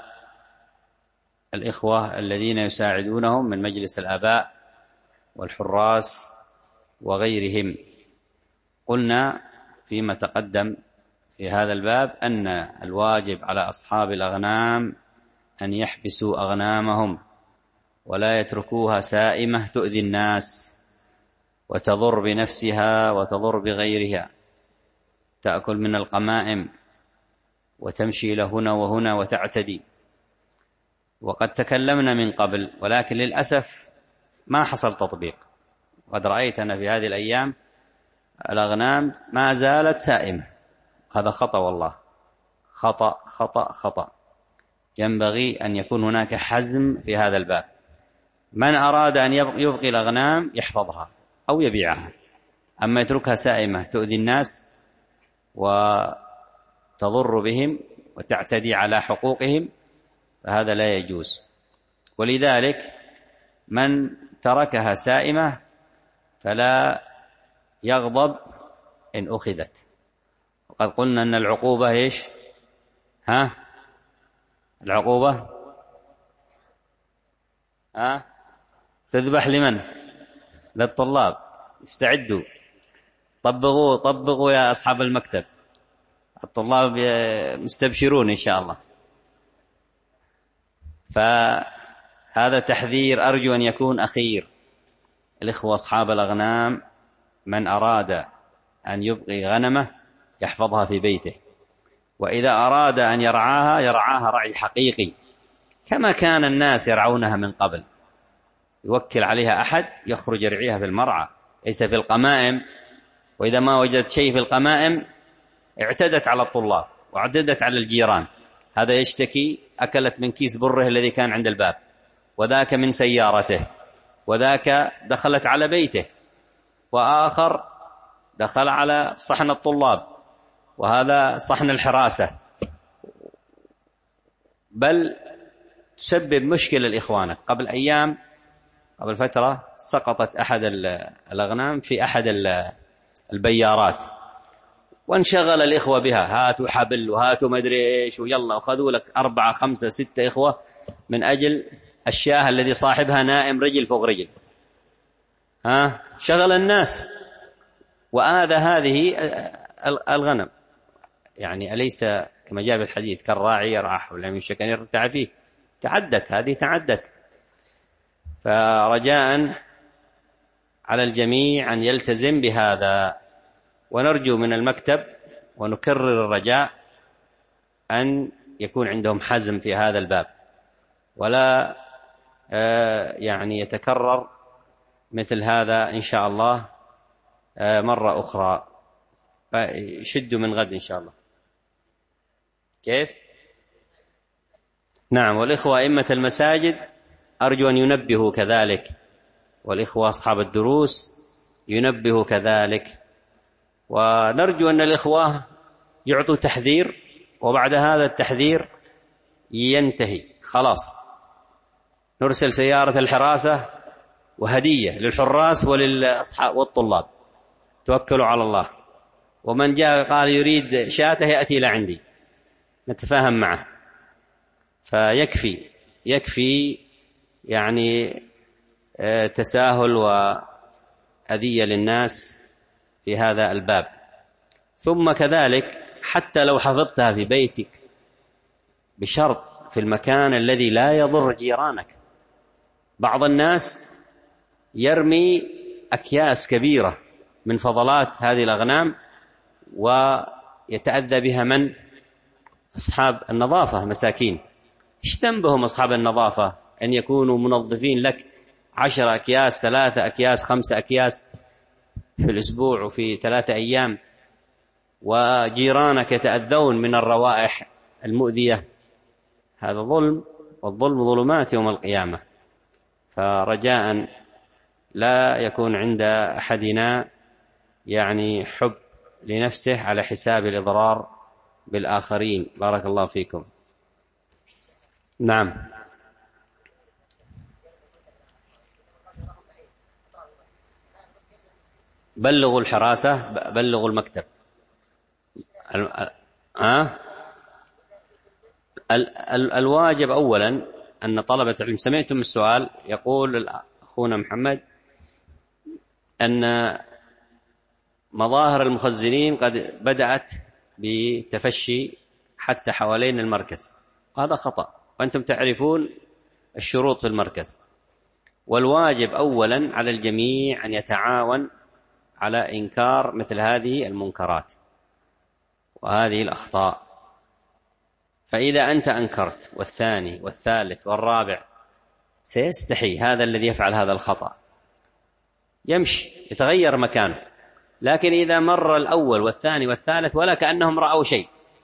الإخوة الذين يساعدونهم من مجلس الآباء والحراس وغيرهم. قلنا فيما تقدم في هذا الباب أن الواجب على أصحاب الأغنام أن يحبسوا أغنامهم ولا يتركوها سائمة تؤذي الناس وتضر بنفسها وتضر بغيرها، تأكل من القمائم وتمشي لهنا وهنا وتعتدي. وقد تكلمنا من قبل، ولكن للأسف ما حصل تطبيق. قد رأيت أنا في هذه الأيام الأغنام ما زالت سائمة. هذا خطأ، والله خطأ. ينبغي أن يكون هناك حزم في هذا الباب. من أراد أن يبقي الأغنام يحفظها أو يبيعها، أما يتركها سائمة تؤذي الناس وتضر بهم وتعتدي على حقوقهم فهذا لا يجوز. ولذلك من تركها سائمة فلا يغضب إن أخذت. وقد قلنا أن العقوبة إيش؟ العقوبة تذبح لمن؟ للطلاب. استعدوا، طبقوا يا أصحاب المكتب، الطلاب مستبشرون إن شاء الله. فهذا تحذير أرجو أن يكون أخير. الإخوة أصحاب الأغنام من أراد أن يبقي غنمه يحفظها في بيته، وإذا أراد أن يرعاها رعي حقيقي كما كان الناس يرعونها من قبل. يوكل عليها أحد يخرج يرعيها في المرعى، ليس في القمائم. وإذا ما وجدت شيء في القمائم اعتدت على الطلاب واعتدت على الجيران. هذا يشتكي أكلت من كيس بره الذي كان عند الباب، وذاك من سيارته، وذاك دخلت على بيته، وآخر دخل على صحن الطلاب، وهذا صحن الحراسة. بل تسبب مشكلة لإخوانك. قبل فترة سقطت أحد الأغنام في أحد البيارات، وانشغل الإخوة بها، هاتوا حبل وهاتوا مدري إيش ويلا، وخذوا لك 4 5 6 إخوة من أجل الشاه الذي صاحبها نائم رجل فوق رجل. شغل الناس وآذى هذه الغنم، يعني أليس كما جاء بالحديث كالراعي يرعى حول يوشك أن يرتع فيه؟ هذه تعدت. فرجاء على الجميع أن يلتزم بهذا، ونرجو من المكتب ونكرر الرجاء أن يكون عندهم حزم في هذا الباب، ولا يعني يتكرر مثل هذا إن شاء الله مرة أخرى. شدوا من غد إن شاء الله. كيف؟ نعم. والإخوة أئمة المساجد أرجو أن ينبهوا كذلك، والإخوة أصحاب الدروس ينبهوا كذلك، ونرجو أن الإخوة يعطوا تحذير، وبعد هذا التحذير ينتهي خلاص. نرسل سيارة الحراسة وهدية للحراس وللأصحاب والطلاب، توكلوا على الله. ومن جاء قال يريد شاته يأتي إلى عندي نتفاهم معه. فيكفي يعني تساهل وأذية للناس في هذا الباب. ثم كذلك حتى لو حفظتها في بيتك بشرط في المكان الذي لا يضر جيرانك. بعض الناس يرمي أكياس كبيرة من فضلات هذه الأغنام ويتأذى بها من؟ أصحاب النظافة مساكين. ايش ذنبهم أصحاب النظافة أن يكونوا منظفين لك 10 أكياس 3 أكياس 5 أكياس في الأسبوع وفي 3 أيام، وجيرانك يتأذون من الروائح المؤذية؟ هذا ظلم، والظلم ظلمات يوم القيامة. فرجاء لا يكون عند أحدنا يعني حب لنفسه على حساب الإضرار بالآخرين. بارك الله فيكم. نعم. بلغوا الحراسة، بلغوا المكتب. الواجب أولا أن طلبة العلم، سمعتم السؤال يقول أخونا محمد أن مظاهر المخزنين قد بدأت بتفشي حتى حوالين المركز. هذا خطأ، وأنتم تعرفون الشروط في المركز. والواجب أولا على الجميع أن يتعاون على إنكار مثل هذه المنكرات وهذه الأخطاء. فإذا أنت أنكرت والثاني والثالث والرابع سيستحي هذا الذي يفعل هذا الخطأ، يمشي يتغير مكانه. لكن إذا مر الأول والثاني والثالث ولا كأنهم رأوا شيء،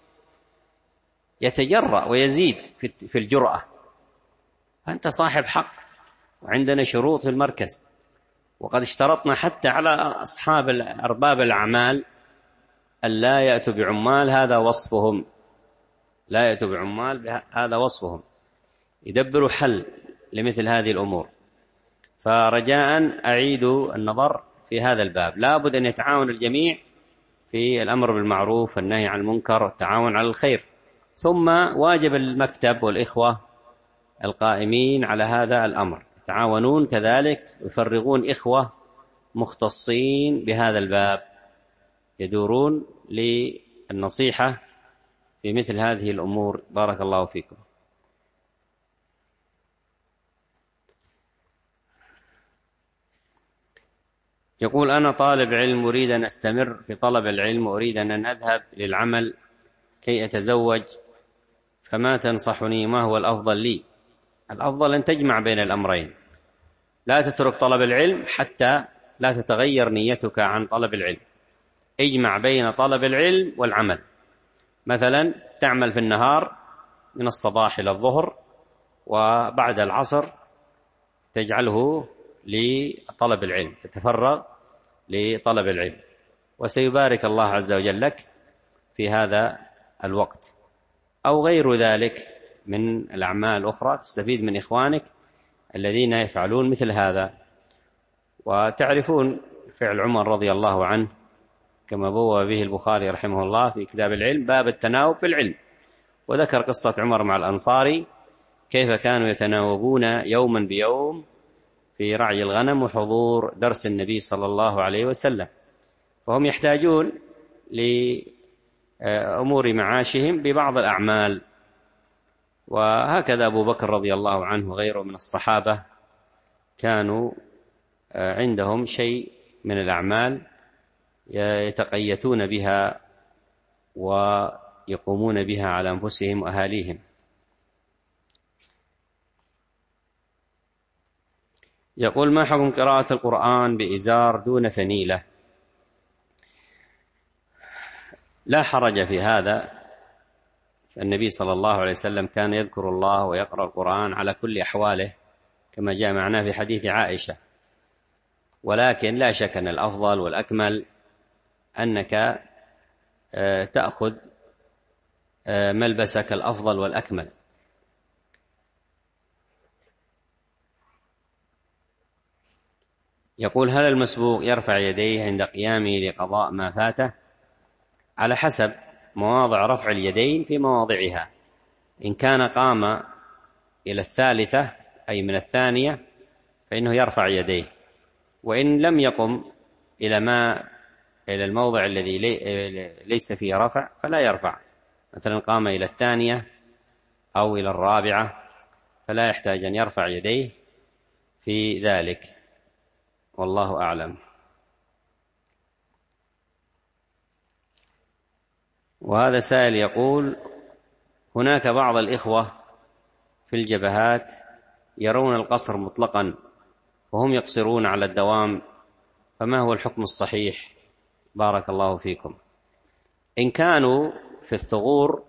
يتجرأ ويزيد في الجرأة. أنت صاحب حق، وعندنا شروط في المركز، وقد اشترطنا حتى على أصحاب أرباب الأعمال ألا يأتوا بعمال هذا وصفهم، لا يأتوا بعمال هذا وصفهم، يدبروا حل لمثل هذه الأمور. فرجاء أعيدوا النظر في هذا الباب. لا بد أن يتعاون الجميع في الأمر بالمعروف والنهي عن المنكر والتعاون على الخير. ثم واجب المكتب والإخوة القائمين على هذا الأمر يتعاونون كذلك، يفرغون إخوة مختصين بهذا الباب يدورون للنصيحة في مثل هذه الأمور. بارك الله فيكم. يقول أنا طالب علم أريد أن أستمر في طلب العلم، وأريد أن أذهب للعمل كي أتزوج، فما تنصحني؟ ما هو الأفضل لي؟ الأفضل أن تجمع بين الأمرين، لا تترك طلب العلم حتى لا تتغير نيتك عن طلب العلم. اجمع بين طلب العلم والعمل. مثلا تعمل في النهار من الصباح إلى الظهر، وبعد العصر تجعله لطلب العلم، تتفرغ لطلب العلم، وسيبارك الله عز وجل لك في هذا الوقت. أو غير ذلك من الأعمال الأخرى تستفيد من إخوانك الذين يفعلون مثل هذا. وتعرفون فعل عمر رضي الله عنه كما بوّ به البخاري رحمه الله في كتاب العلم باب التناوب في العلم، وذكر قصة عمر مع الأنصاري كيف كانوا يتناوبون يوما بيوم في رعي الغنم وحضور درس النبي صلى الله عليه وسلم، فهم يحتاجون لأمور معاشهم ببعض الأعمال. وهكذا أبو بكر رضي الله عنه وغيره من الصحابة كانوا عندهم شيء من الأعمال يتقيتون بها ويقومون بها على أنفسهم وأهاليهم. يقول: ما حكم قراءة القرآن بإزار دون فنيلة؟ لا حرج في هذا، النبي صلى الله عليه وسلم كان يذكر الله ويقرأ القرآن على كل أحواله كما جاء معناه في حديث عائشة، ولكن لا شك أن الأفضل والأكمل أنك تأخذ ملبسك الأفضل والأكمل. يقول: هل المسبوق يرفع يديه عند قيامه لقضاء ما فاته؟ على حسب مواضع رفع اليدين في مواضعها. إن كان قام إلى الثالثة أي من الثانية فإنه يرفع يديه، وإن لم يقم إلى الموضع الذي ليس فيه رفع فلا يرفع. مثلا قام إلى الثانية أو إلى الرابعة فلا يحتاج أن يرفع يديه في ذلك، والله أعلم. وهذا سائل يقول: هناك بعض الإخوة في الجبهات يرون القصر مطلقا وهم يقصرون على الدوام، فما هو الحكم الصحيح؟ بارك الله فيكم. إن كانوا في الثغور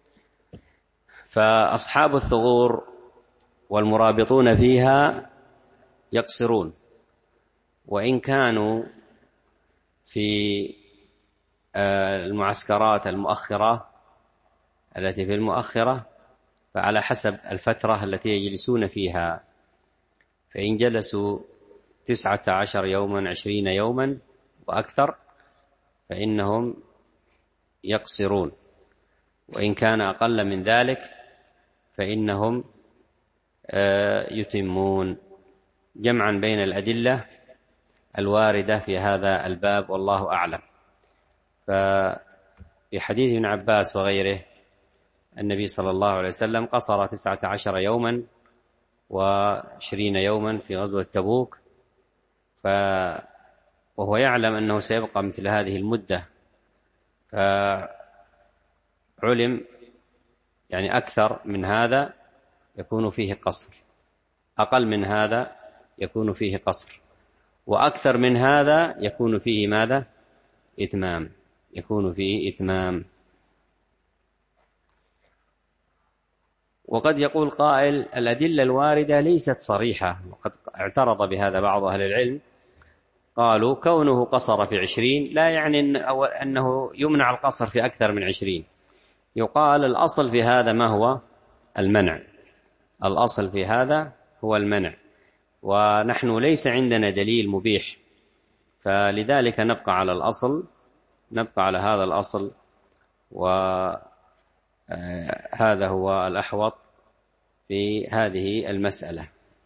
فأصحاب الثغور والمرابطون فيها يقصرون، وإن كانوا في المعسكرات المؤخرة التي في المؤخرة فعلى حسب الفترة التي يجلسون فيها، فإن جلسوا 19 يوما 20 يوما وأكثر فإنهم يقصرون، وإن كان أقل من ذلك فإنهم يتمون، جمعا بين الأدلة الواردة في هذا الباب، والله أعلم. ففي حديث ابن عباس وغيره النبي صلى الله عليه وسلم قصر 19 يوما و20 يوما في غزوة تبوك، وهو يعلم أنه سيبقى مثل هذه المدة، فعلم يعني أكثر من هذا يكون فيه قصر، أقل من هذا يكون فيه قصر، وأكثر من هذا يكون فيه ماذا؟ إتمام، يكون فيه إتمام. وقد يقول قائل: الأدلة الواردة ليست صريحة، وقد اعترض بهذا بعض أهل العلم، قالوا كونه قصر في 20 لا يعني أنه يمنع القصر في أكثر من 20. يقال الأصل في هذا ما هو؟ المنع، الأصل في هذا هو المنع، ونحن ليس عندنا دليل مبيح، فلذلك نبقى على الأصل، نبقى على هذا الأصل، وهذا هو الأحوط في هذه المسألة.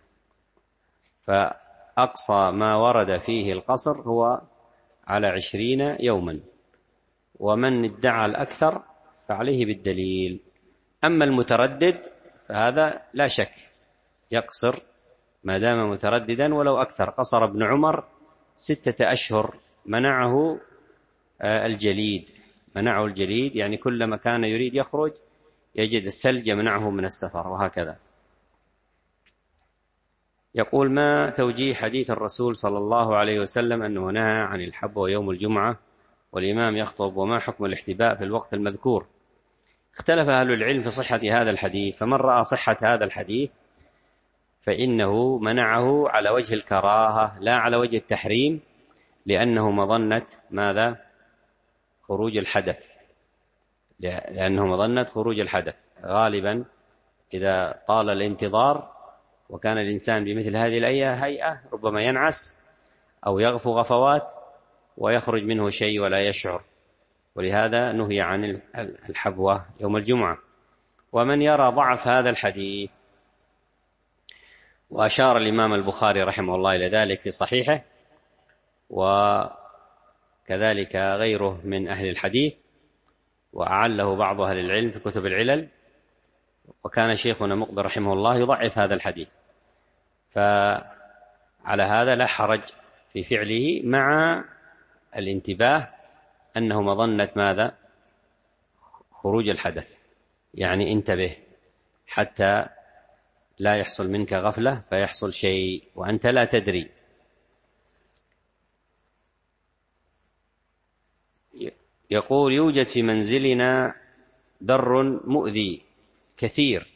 فأقصى ما ورد فيه القصر هو على 20 يوما، ومن ادعى الأكثر فعليه بالدليل. أما المتردد فهذا لا شك يقصر ما دام مترددا ولو أكثر. قصر ابن عمر 6 أشهر، منعه الجليد، منعه الجليد، يعني كلما كان يريد يخرج يجد الثلج يمنعه من السفر، وهكذا. يقول: ما توجيه حديث الرسول صلى الله عليه وسلم أنه نهى عن الحبو يوم الجمعة والإمام يخطب، وما حكم الاحتباء في الوقت المذكور؟ اختلف أهل العلم في صحة هذا الحديث، فمن رأى صحة هذا الحديث فإنه منعه على وجه الكراهة لا على وجه التحريم، لأنه مظنة ماذا؟ خروج الحدث، لأنه مظنة خروج الحدث. غالبا إذا طال الانتظار وكان الإنسان بمثل هذه الهيئة ربما ينعس أو يغفو غفوات ويخرج منه شيء ولا يشعر، ولهذا نهي عن الحبوة يوم الجمعة. ومن يرى ضعف هذا الحديث وأشار الإمام البخاري رحمه الله إلى ذلك في صحيحه، وكذلك غيره من أهل الحديث، وأعله بعض أهل العلم في كتب العلل، وكان شيخنا مقبل رحمه الله يضعف هذا الحديث، فعلى هذا لا حرج في فعله مع الانتباه أنه مظنة ماذا؟ خروج الحدث، يعني انتبه حتى لا يحصل منك غفلة فيحصل شيء وأنت لا تدري. يقول: يوجد في منزلنا در مؤذي كثير،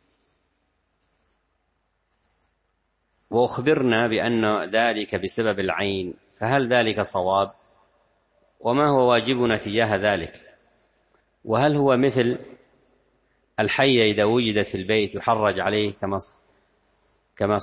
وأخبرنا بأن ذلك بسبب العين، فهل ذلك صواب؟ وما هو واجبنا تجاه ذلك؟ وهل هو مثل الحية إذا وجدت في البيت يحرج عليه كما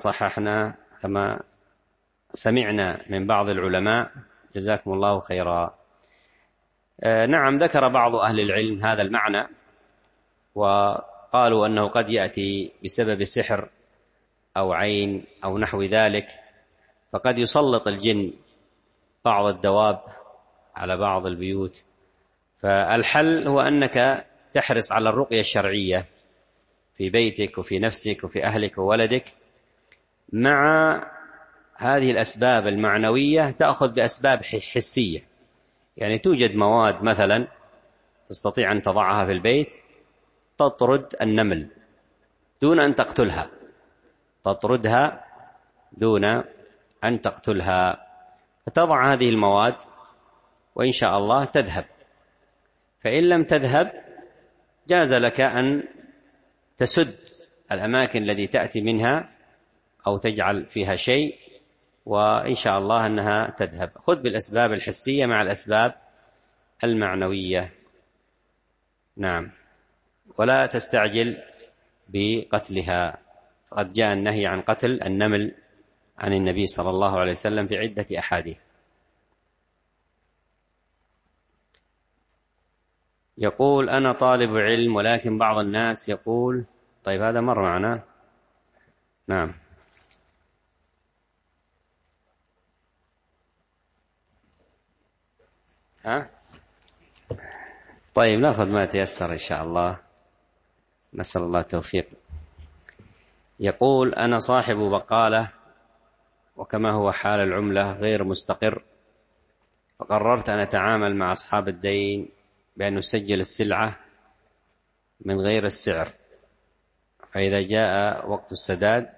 سمعنا من بعض العلماء جزاكم الله خيرا؟ نعم، ذكر بعض أهل العلم هذا المعنى، وقالوا أنه قد يأتي بسبب سحر أو عين أو نحو ذلك، فقد يسلط الجن بعض الدواب على بعض البيوت. فالحل هو أنك تحرص على الرقية الشرعية في بيتك وفي نفسك وفي أهلك وولدك، مع هذه الأسباب المعنوية تأخذ بأسباب حسية. يعني توجد مواد مثلا تستطيع أن تضعها في البيت تطرد النمل دون أن تقتلها، تطردها دون أن تقتلها، فتضع هذه المواد وإن شاء الله تذهب. فإن لم تذهب جاز لك أن تسد الأماكن التي تأتي منها أو تجعل فيها شيء، وإن شاء الله أنها تذهب. خذ بالأسباب الحسية مع الأسباب المعنوية. نعم، ولا تستعجل بقتلها، فقد جاء النهي عن قتل النمل عن النبي صلى الله عليه وسلم في عدة أحاديث. يقول: أنا طالب علم، ولكن بعض الناس يقول. طيب، هذا مر معنا. نعم. طيب، نأخذ ما تيسر إن شاء الله، نسأل الله التوفيق. يقول: أنا صاحب بقالة، وكما هو حال العملة غير مستقر، فقررت أن أتعامل مع أصحاب الدين بأن نسجل السلعة من غير السعر، فإذا جاء وقت السداد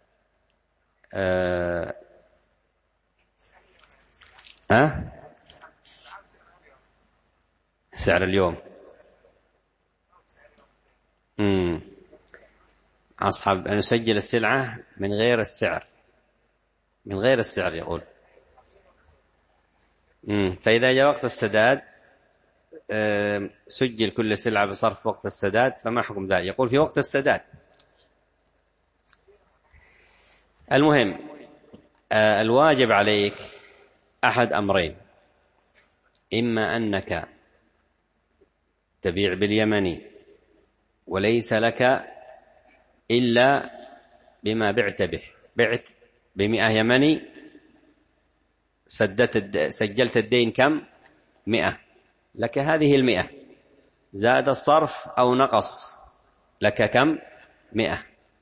سعر اليوم. أصحاب أن نسجل السلعة من غير السعر، من غير السعر يقول. فإذا جاء وقت السداد سجل كل سلعة بصرف وقت السداد، فما حكم ذلك؟ يقول في وقت السداد. المهم، الواجب عليك أحد أمرين: إما أنك تبيع باليمني وليس لك إلا بما بعت به، بعت ب100 يمني، سجلت الدين كم؟ 100، لك هذه 100، زاد الصرف أو نقص لك كم؟ 100.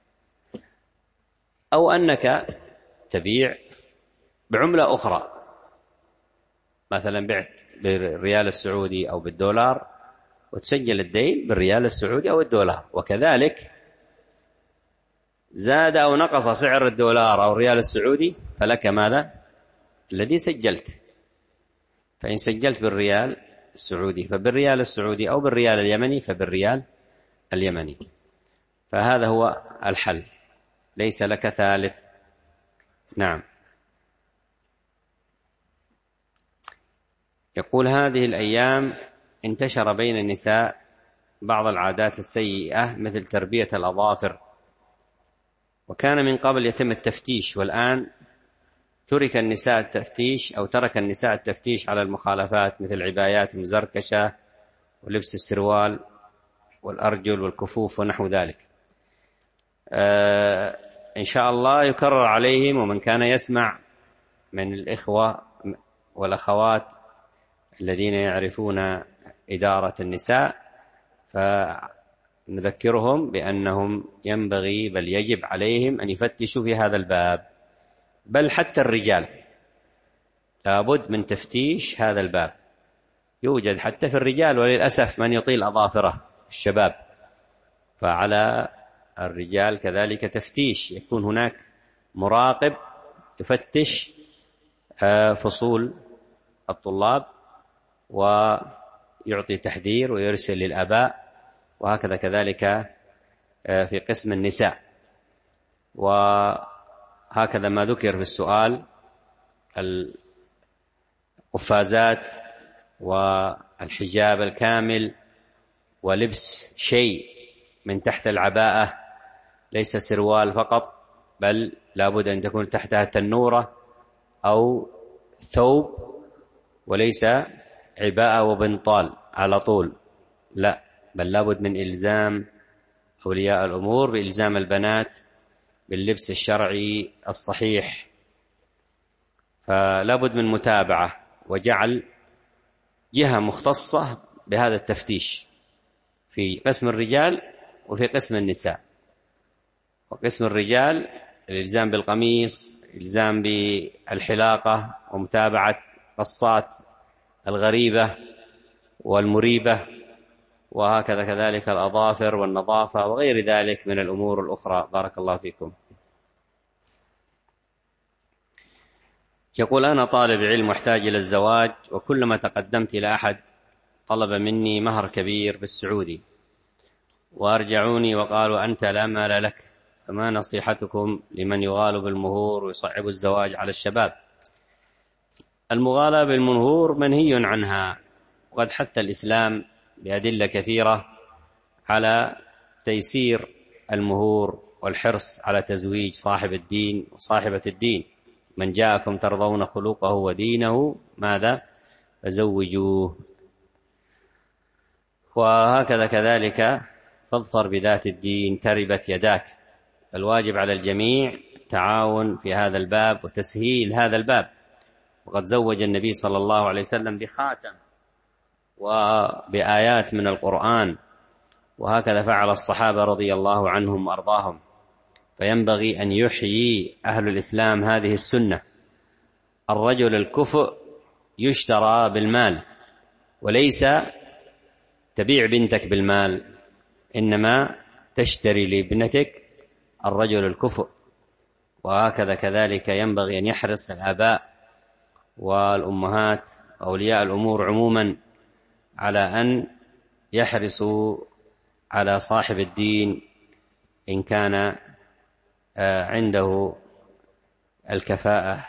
أو أنك تبيع بعملة أخرى، مثلا بعت بالريال السعودي أو بالدولار وتسجل الدين بالريال السعودي أو الدولار، وكذلك زاد أو نقص سعر الدولار أو الريال السعودي فلك ماذا؟ الذي سجلت. فإن سجلت بالريال السعودي فبالريال السعودي، أو بالريال اليمني فبالريال اليمني. فهذا هو الحل، ليس لك ثالث. نعم. يقول: هذه الأيام انتشر بين النساء بعض العادات السيئة مثل تربية الأظافر، وكان من قبل يتم التفتيش، والآن ترك النساء التفتيش على المخالفات مثل عبايات مزركشة ولبس السروال والأرجل والكفوف ونحو ذلك. إن شاء الله يكرر عليهم، ومن كان يسمع من الإخوة والأخوات الذين يعرفون إدارة النساء فنذكرهم بأنهم ينبغي بل يجب عليهم أن يفتشوا في هذا الباب، بل حتى الرجال لابد من تفتيش هذا الباب. يوجد حتى في الرجال وللأسف من يطيل أظافره الشباب، فعلى الرجال كذلك تفتيش، يكون هناك مراقب يفتش فصول الطلاب ويعطي تحذير ويرسل للآباء، وهكذا كذلك في قسم النساء. وهكذا ما ذكر في السؤال القفازات والحجاب الكامل ولبس شيء من تحت العباءة، ليس سروال فقط، بل لابد أن تكون تحتها تنورة أو ثوب، وليس عباءة وبنطال على طول، لا، بل لابد من إلزام أولياء الأمور بإلزام البنات باللبس الشرعي الصحيح. فلابد من متابعة وجعل جهة مختصة بهذا التفتيش في قسم الرجال وفي قسم النساء. وقسم الرجال الإلزام بالقميص، الإلزام بالحلاقة ومتابعة قصات الغريبة والمريبة، وهكذا كذلك الأظافر والنظافة وغير ذلك من الأمور الأخرى. بارك الله فيكم. يقول: أنا طالب علم محتاج إلى الزواج، وكلما تقدمت إلى أحد طلب مني مهر كبير بالسعودي، وأرجعوني وقالوا أنت لا مال لك، فما نصيحتكم لمن يغال بالمهور ويصعب الزواج على الشباب؟ المغالاة بالمهور منهي عنها، وقد حث الإسلام بأدلة كثيرة على تيسير المهور والحرص على تزويج صاحب الدين وصاحبة الدين. من جاءكم ترضون خلقه ودينه ماذا؟ فزوجوه. وهكذا كذلك فاظفر بذات الدين تربت يداك. الواجب على الجميع التعاون في هذا الباب وتسهيل هذا الباب. وقد زوج النبي صلى الله عليه وسلم بخاتم وبآيات من القرآن، وهكذا فعل الصحابة رضي الله عنهم وأرضاهم. فينبغي أن يحيي أهل الإسلام هذه السنة. الرجل الكفء يشترى بالمال، وليس تبيع بنتك بالمال، إنما تشتري لابنتك الرجل الكفء. وهكذا كذلك ينبغي أن يحرص الآباء والأمهات أولياء الأمور عموما على أن يحرصوا على صاحب الدين إن كان عنده الكفاءة.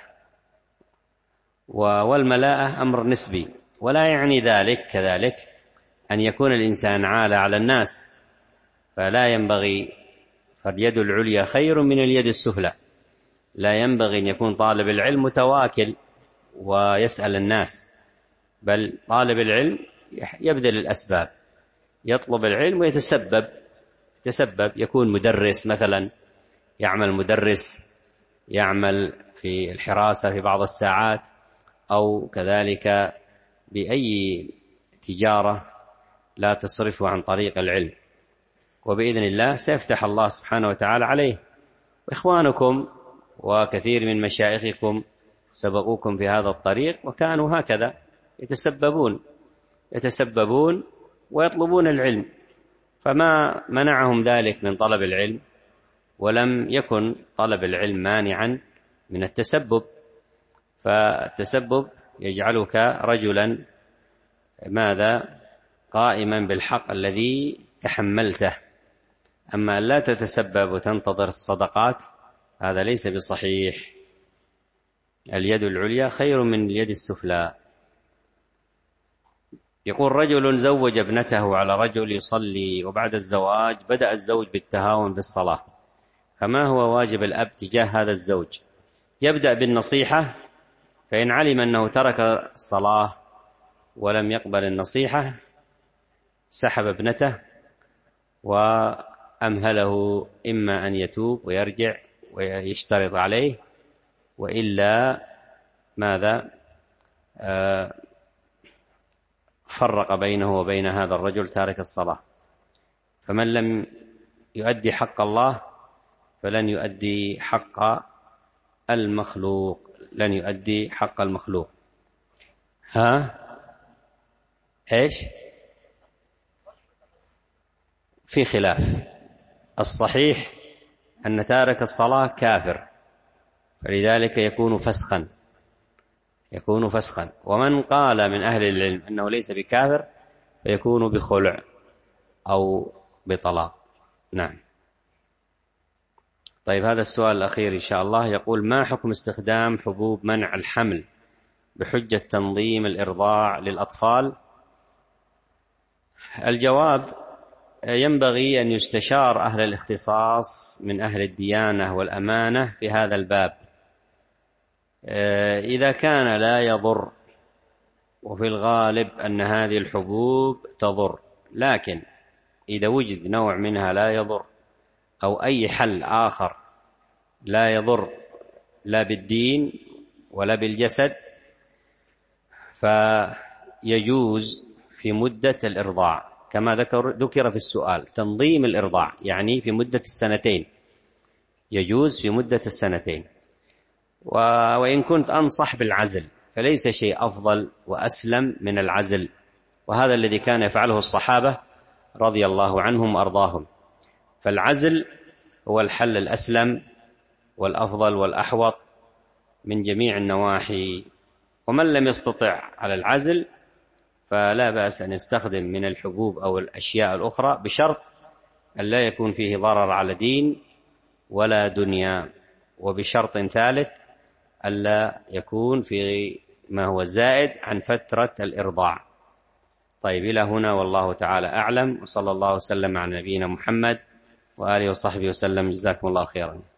والملاءة أمر نسبي، ولا يعني ذلك كذلك أن يكون الإنسان عالة على الناس، فلا ينبغي، فاليد العليا خير من اليد السفلى. لا ينبغي أن يكون طالب العلم متواكل ويسأل الناس، بل طالب العلم يبذل الأسباب، يطلب العلم ويتسبب، يكون مدرس مثلا، يعمل مدرس، يعمل في الحراسة في بعض الساعات، أو كذلك بأي تجارة لا تصرفه عن طريق العلم، وبإذن الله سيفتح الله سبحانه وتعالى عليه. وإخوانكم وكثير من مشايخكم سبقوكم في هذا الطريق وكانوا هكذا يتسببون ويطلبون العلم، فما منعهم ذلك من طلب العلم، ولم يكن طلب العلم مانعا من التسبب. فالتسبب يجعلك رجلا ماذا؟ قائما بالحق الذي تحملته. أما أن لا تتسبب وتنتظر الصدقات هذا ليس بصحيح. اليد العليا خير من اليد السفلى. يقول: رجل زوج ابنته على رجل يصلي، وبعد الزواج بدأ الزوج بالتهاون في الصلاة، فما هو واجب الأب تجاه هذا الزوج؟ يبدأ بالنصيحة، فإن علم أنه ترك الصلاة ولم يقبل النصيحة سحب ابنته وأمهله، إما أن يتوب ويرجع ويشترط عليه، وإلا ماذا فرق بينه وبين هذا الرجل تارك الصلاة. فمن لم يؤدي حق الله فلن يؤدي حق المخلوق، لن يؤدي حق المخلوق. إيش؟ في خلاف. الصحيح أن تارك الصلاة كافر، فلذلك يكون فسخا. ومن قال من أهل العلم أنه ليس بكافر فيكون بخلع أو بطلاق. نعم. طيب، هذا السؤال الأخير إن شاء الله يقول: ما حكم استخدام حبوب منع الحمل بحجة تنظيم الإرضاع للأطفال؟ الجواب: ينبغي أن يستشار أهل الاختصاص من أهل الديانة والأمانة في هذا الباب. إذا كان لا يضر، وفي الغالب أن هذه الحبوب تضر، لكن إذا وجد نوع منها لا يضر، أو أي حل آخر لا يضر لا بالدين ولا بالجسد، فيجوز في مدة الإرضاع كما ذكر في السؤال. تنظيم الإرضاع يعني في مدة السنتين، يجوز في مدة السنتين. وإن كنت أنصح بالعزل، فليس شيء أفضل وأسلم من العزل، وهذا الذي كان يفعله الصحابة رضي الله عنهم وأرضاهم. فالعزل هو الحل الأسلم والأفضل والأحوط من جميع النواحي. ومن لم يستطع على العزل فلا بأس أن يستخدم من الحبوب أو الأشياء الأخرى، بشرط أن لا يكون فيه ضرر على دين ولا دنيا، وبشرط ثالث ألا يكون في ما هو زائد عن فترة الإرضاع. طيب، إلى هنا والله تعالى أعلم، وصلى الله وسلم على نبينا محمد وآله وصحبه وسلم. جزاكم الله خيرا.